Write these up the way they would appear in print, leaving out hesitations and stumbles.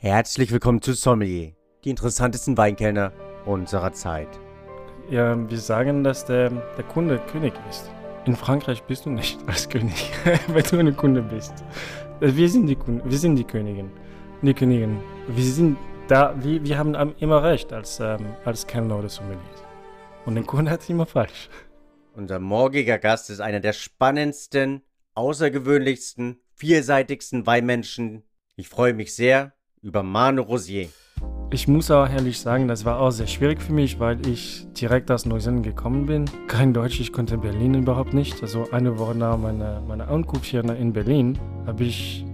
Herzlich willkommen zu Sommelier, die interessantesten Weinkellner unserer Zeit. Ja, wir sagen, dass der Kunde König ist. In Frankreich bist du nicht als König, wenn du eine Kunde bist. Wir sind die Kunden, wir sind die Königin. Die Königin. Wir sind da, wir haben immer recht als Kellner oder Sommeliers. Und der Kunde hat immer falsch. Unser morgiger Gast ist einer der spannendsten, außergewöhnlichsten, vielseitigsten Weinmenschen. Ich freue mich sehr über Manu Rosier. Ich muss auch ehrlich sagen, das war auch sehr schwierig für mich, weil ich direkt aus Neuseeland gekommen bin. Kein Deutsch, ich konnte Berlin überhaupt nicht. Also eine Woche nach meiner Ankunft hier in Berlin ich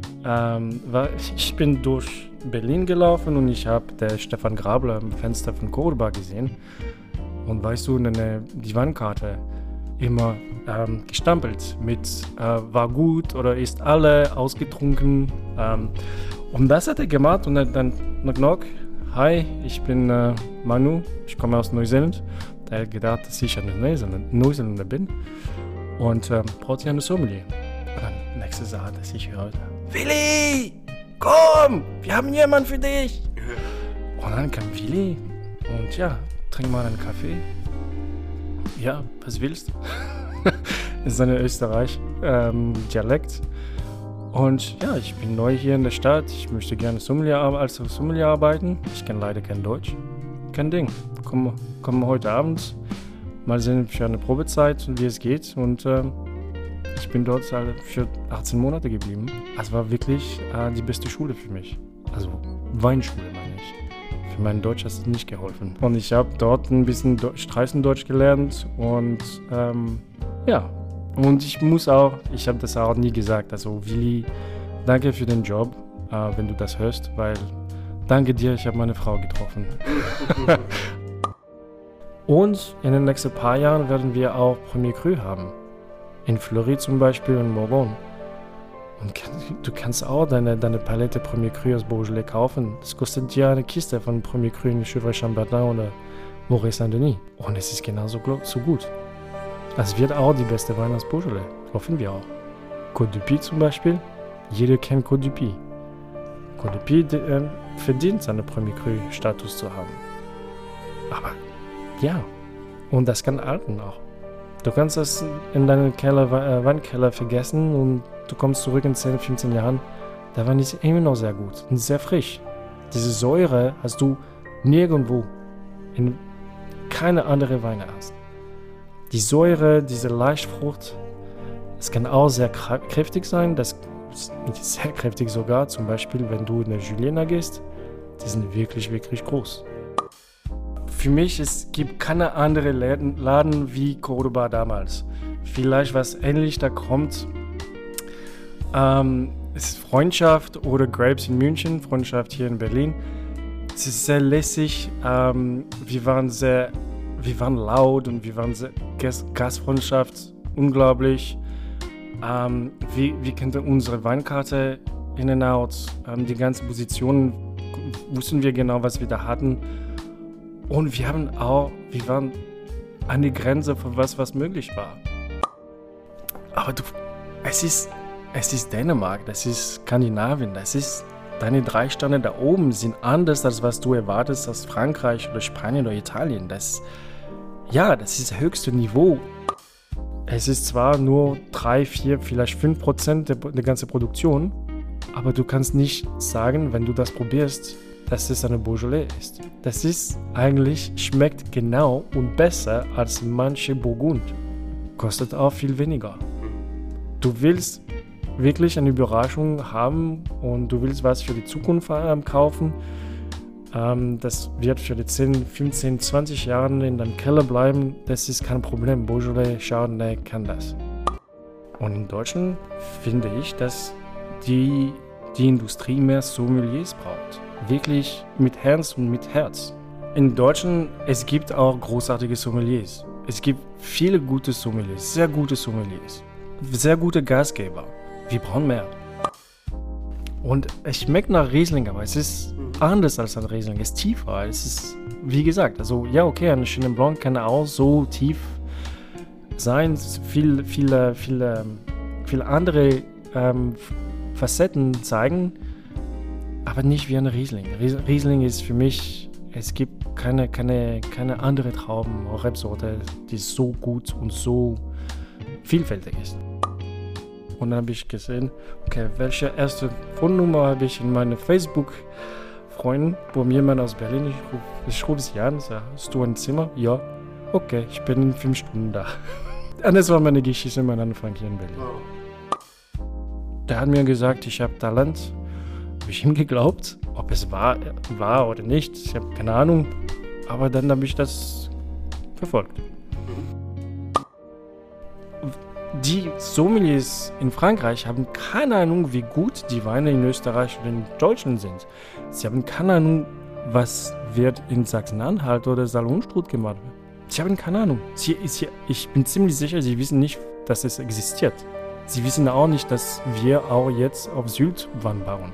bin durch Berlin gelaufen und ich habe den Stefan Grabler im Fenster von Cordoba gesehen. Und weißt du, die Weinkarte immer gestampelt mit war gut oder ist alle ausgetrunken. Und das hat er gemacht und dann knock. Hi, ich bin Manu, ich komme aus Neuseeland. Er hat gedacht, dass ich ein Neuseeländer bin und braucht sich eine Sommelier. Und dann nächste Sache, dass ich hörte, Willi, komm, wir haben jemanden für dich. Und dann kam Willi und ja, trink mal einen Kaffee. Ja, was willst du? Das ist ein Österreich-Dialekt. Und ja, ich bin neu hier in der Stadt. Ich möchte gerne als Sommelier arbeiten. Ich kann leider kein Deutsch. Kein Ding. Komm heute Abend. Mal sehen für eine Probezeit und wie es geht. Und ich bin dort für 18 Monate geblieben. Es war wirklich die beste Schule für mich. Also Weinschule meine ich. Für mein Deutsch hat es nicht geholfen. Und ich habe dort ein bisschen Straßendeutsch gelernt. Und ja. Und ich habe das auch nie gesagt, also Willi, danke für den Job, wenn du das hörst, weil danke dir, ich habe meine Frau getroffen. Und in den nächsten paar Jahren werden wir auch Premier Cru haben, in Fleury zum Beispiel und Morgon. Und du kannst auch deine Palette Premier Cru aus Beaujolais kaufen. Das kostet dir eine Kiste von Premier Cru in Chevrey-Chambertin oder Moret-Saint-Denis. Und es ist genauso so gut. Es wird auch die beste Wein aus Beaujolais, hoffen wir auch. Côte du Puy zum Beispiel, jeder kennt Côte du Puy. Côte du Puy verdient seinen Premier Cru-Status zu haben. Aber ja, und das kann halten auch. Du kannst das in deinem Weinkeller vergessen und du kommst zurück in 10, 15 Jahren. Der Wein ist immer noch sehr gut und sehr frisch. Diese Säure hast du nirgendwo in keine andere Weine hast. Die Säure, diese Leichtfrucht, es kann auch sehr kräftig sein, das ist sehr kräftig sogar, zum Beispiel wenn du in eine Juliana gehst, die sind wirklich, wirklich groß. Für mich, es gibt keine andere Laden wie Cordoba damals. Vielleicht was ähnlich da kommt, ist Freundschaft oder Grapes in München, Freundschaft hier in Berlin. Es ist sehr lässig, wir waren laut und wir waren Gastfreundschaft, unglaublich. Wir kannten unsere Weinkarte in and out, die ganzen Positionen wussten wir genau, was wir da hatten. Und wir waren an die Grenze von was möglich war. Aber es ist Dänemark, das ist Skandinavien, deine 3 Sterne da oben sind anders, als was du erwartest aus Frankreich oder Spanien oder Italien. Das ist das höchste Niveau. Es ist zwar nur 3, 4, vielleicht 5% der ganzen Produktion, aber du kannst nicht sagen, wenn du das probierst, dass es eine Beaujolais ist. Das ist eigentlich, schmeckt genau und besser als manche Burgund. Kostet auch viel weniger. Du willst wirklich eine Überraschung haben und du willst was für die Zukunft kaufen. Das wird für die 10, 15, 20 Jahre in deinem Keller bleiben. Das ist kein Problem. Beaujolais, Chardonnay kann das. Und in Deutschland finde ich, dass die Industrie mehr Sommeliers braucht. Wirklich mit Herz und mit Herz. In Deutschland, es gibt auch großartige Sommeliers. Es gibt viele gute Sommeliers, sehr gute Gastgeber. Wir brauchen mehr. Und es schmeckt nach Riesling, aber es ist anders als ein Riesling. Es ist tiefer. Es ist, wie gesagt, also ja, okay, ein Chenin Blanc kann auch so tief sein. Viele andere Facetten zeigen. aber nicht wie ein Riesling. Riesling ist für mich, es gibt keine andere Trauben oder Rebsorte, die so gut und so vielfältig ist. Und dann habe ich gesehen, okay, welche erste Telefonnummer habe ich in meinen Facebook-Freunden, wo mir jemand aus Berlin, ich rufe sie an, sage, hast du ein Zimmer? Ja. Okay, ich bin in 5 Stunden da. Und das war meine Geschichte, mein Anfang hier in Berlin. Der hat mir gesagt, ich habe Talent. Habe ich ihm geglaubt, ob es war oder nicht, ich habe keine Ahnung. Aber dann habe ich das verfolgt. Die Sommeliers in Frankreich haben keine Ahnung, wie gut die Weine in Österreich und in Deutschland sind. Sie haben keine Ahnung, was wird in Sachsen-Anhalt oder Saale-Unstrut gemacht. Sie haben keine Ahnung. Ich bin ziemlich sicher, sie wissen nicht, dass es existiert. Sie wissen auch nicht, dass wir auch jetzt auf Sylt Wein bauen.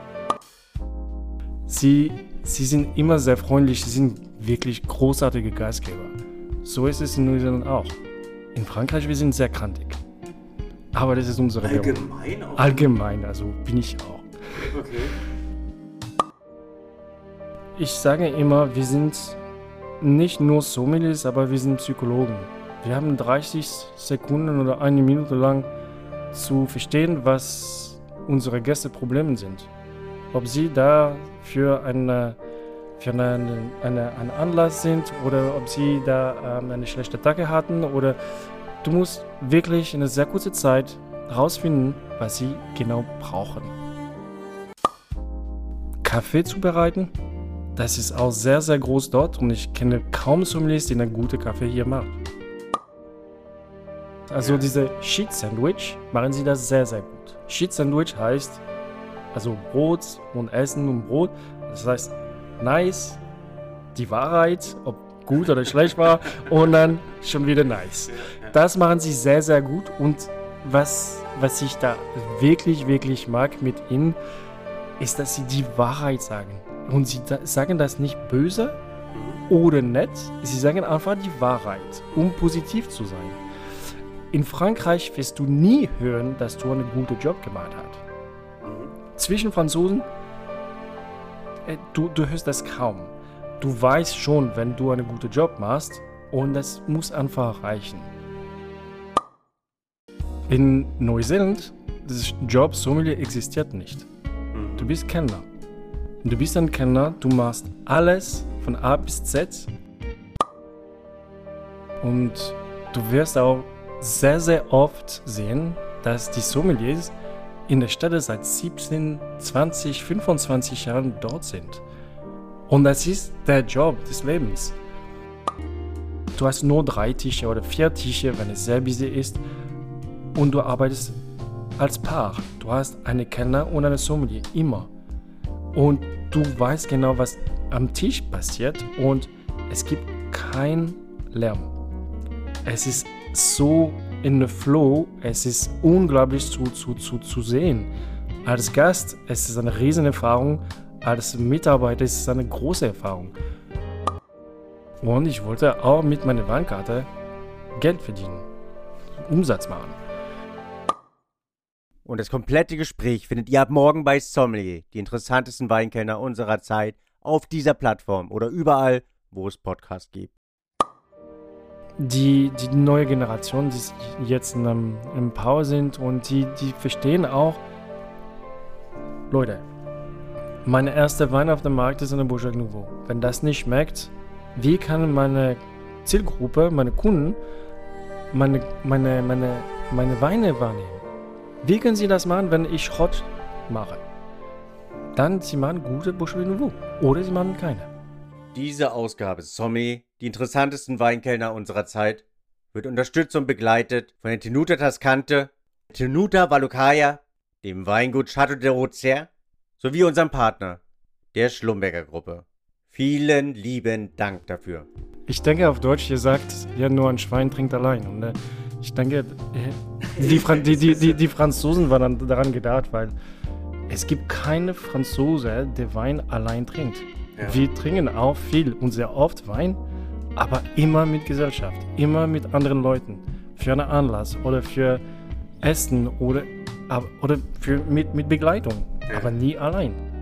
Sie sind immer sehr freundlich, sie sind wirklich großartige Gastgeber. So ist es in Neuseeland auch. In Frankreich, wir sind sehr krantig. Aber das ist unsere Währung. Allgemein, also bin ich auch. Okay. Ich sage immer, wir sind nicht nur Sommeliers, aber wir sind Psychologen. Wir haben 30 Sekunden oder 1 Minute lang zu verstehen, was unsere Gäste Probleme sind. Ob sie da für einen Anlass sind oder ob sie da eine schlechte Tage hatten oder du musst wirklich in einer sehr kurzen Zeit herausfinden, was sie genau brauchen. Kaffee zubereiten, das ist auch sehr, sehr groß dort und ich kenne kaum Sommeliers, die einen guten Kaffee hier machen. Also diese Sheet Sandwich machen sie das sehr, sehr gut. Sheet Sandwich heißt also Brot und Essen und Brot. Das heißt nice, die Wahrheit, ob gut oder schlecht war und dann schon wieder nice. Das machen sie sehr, sehr gut und was ich da wirklich, wirklich mag mit ihnen, ist, dass sie die Wahrheit sagen. Und sie sagen das nicht böse oder nett, sie sagen einfach die Wahrheit, um positiv zu sein. In Frankreich wirst du nie hören, dass du einen guten Job gemacht hast. Zwischen Franzosen, du hörst das kaum. Du weißt schon, wenn du einen guten Job machst und das muss einfach reichen. In Neuseeland, das Job Sommelier existiert nicht. Du bist Kellner. Du bist ein Kellner, du machst alles von A bis Z und du wirst auch sehr, sehr oft sehen, dass die Sommeliers in der Stadt seit 17, 20, 25 Jahren dort sind. Und das ist der Job des Lebens. Du hast nur 3 Tische oder 4 Tische, wenn es sehr busy ist. Und du arbeitest als Paar. Du hast eine Kellner und eine Sommelier, immer. Und du weißt genau, was am Tisch passiert. Und es gibt keinen Lärm. Es ist so in the flow, es ist unglaublich zu sehen. Als Gast, es ist eine riesen Erfahrung. Als Mitarbeiter ist es eine große Erfahrung. Und ich wollte auch mit meiner Weinkarte Geld verdienen, Umsatz machen. Und das komplette Gespräch findet ihr ab morgen bei Sommelier, die interessantesten Weinkellner unserer Zeit, auf dieser Plattform oder überall, wo es Podcasts gibt. Die neue Generation, die jetzt im Power sind und die verstehen auch, Leute, meine erste Wein auf dem Markt ist eine Bourgeois Nouveau. Wenn das nicht schmeckt, wie kann meine Zielgruppe, meine Kunden, meine Weine wahrnehmen? Wie können sie das machen, wenn ich Schrott mache? Dann sie machen gute Bourgeois Nouveau oder sie machen keine. Diese Ausgabe Sommelier, die interessantesten Weinkellner unserer Zeit, wird unterstützt und begleitet von der Tenuta Tascante, Tenuta Vallucaia, dem Weingut Château de Rozier sowie unserem Partner, der Schlumberger Gruppe. Vielen lieben Dank dafür. Ich denke, auf Deutsch gesagt, ja, nur ein Schwein trinkt allein. Und ich denke, die Franzosen waren daran gedacht, weil es gibt keine Franzose, der Wein allein trinkt. Ja. Wir trinken auch viel und sehr oft Wein, aber immer mit Gesellschaft, immer mit anderen Leuten. Für einen Anlass oder für Essen oder mit Begleitung, aber nie allein.